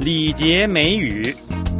礼节美语。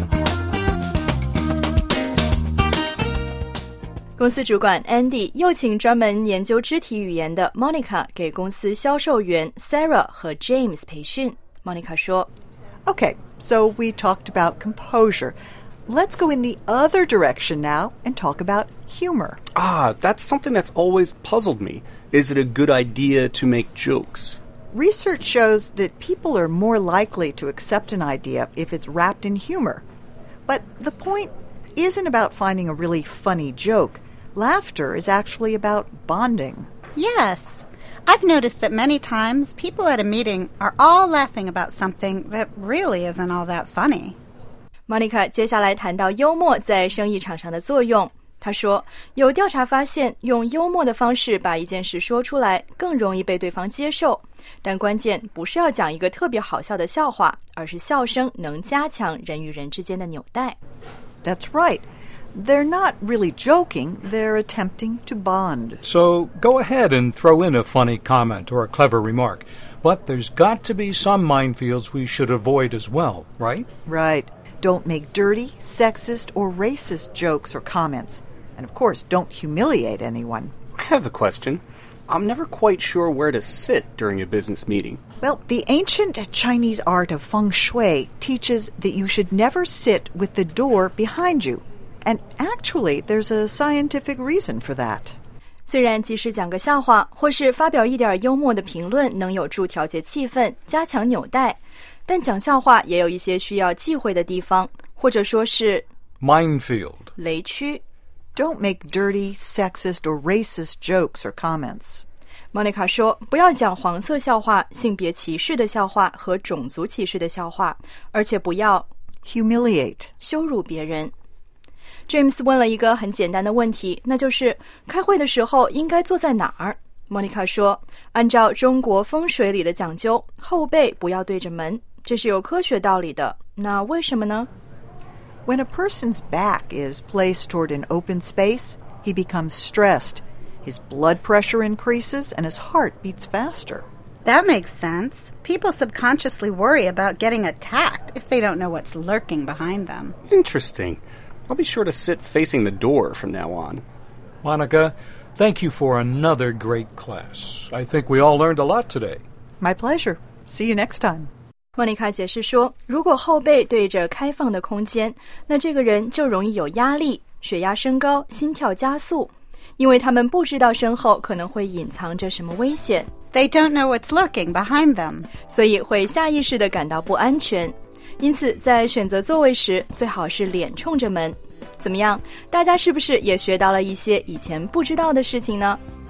公司主管 Andy 又请专门研究肢体语言的 Monica 给公司销售员 Sarah 和 James 培训。Monica 说 Okay, so we talked about composure. Let's go in the other direction now and talk about humor. That's something that's always puzzled me. Is it a good idea to make jokes? Research shows that people are more likely to accept an idea if it's wrapped in humor. But the point isn't about finding a really funny joke. Laughter is actually about bonding. Yes. I've noticed that many times people at a meeting are all laughing about something that really isn't all that funny. Monica 接下来谈到幽默在生意场上的作用。她说，有调查发现，用幽默的方式把一件事说出来，更容易被对方接受。但关键不是要讲一个特别好笑的笑话，而是笑声能加强人与人之间的纽带。 That's right. They're not really joking, they're attempting to bond. So go ahead and throw in a funny comment or a clever remark. But there's got to be some minefields we should avoid as well, right? Right. Don't make dirty, sexist, or racist jokes or comments. And of course, don't humiliate anyone. I have a question. I'm never quite sure where to sit during a business meeting. Well, the ancient Chinese art of feng shui teaches that you should never sit with the door behind you. And actually, there's a scientific reason for that. 虽然即使讲个笑话或是发表一点幽默的评论能有助调节气氛，加强纽带，但讲笑话也有一些需要忌讳的地方，或者说是 minefield 雷区。 Don't make dirty, sexist, or racist jokes or comments. Monica 说，不要讲黄色笑话、性别歧视的笑话和种族歧视的笑话，而且不要 humiliate 羞辱别人。James 问了一个很简单的问题，那就是开会的时候应该坐在哪儿？ Monica 说，按照中国风水里的讲究，后背不要对着门，这是有科学道理的。那为什么呢？ When a person's back is placed toward an open space, he becomes stressed. His blood pressure increases and his heart beats faster. That makes sense. People subconsciously worry about getting attacked if they don't know what's lurking behind them. Interesting. I'll be sure to sit facing the door from now on. Monica, thank you for another great class. I think we all learned a lot today. My pleasure. See you next time. Monica 解释说，如果后背对着开放的空间，那这个人就容易有压力，血压升高，心跳加速，因为他们不知道身后可能会隐藏着什么危险。 They don't know what's lurking behind them. 所以会下意识地感到不安全。因此在选择座位时，最好是脸冲着门。怎么样，大家是不是也学到了一些以前不知道的事情呢？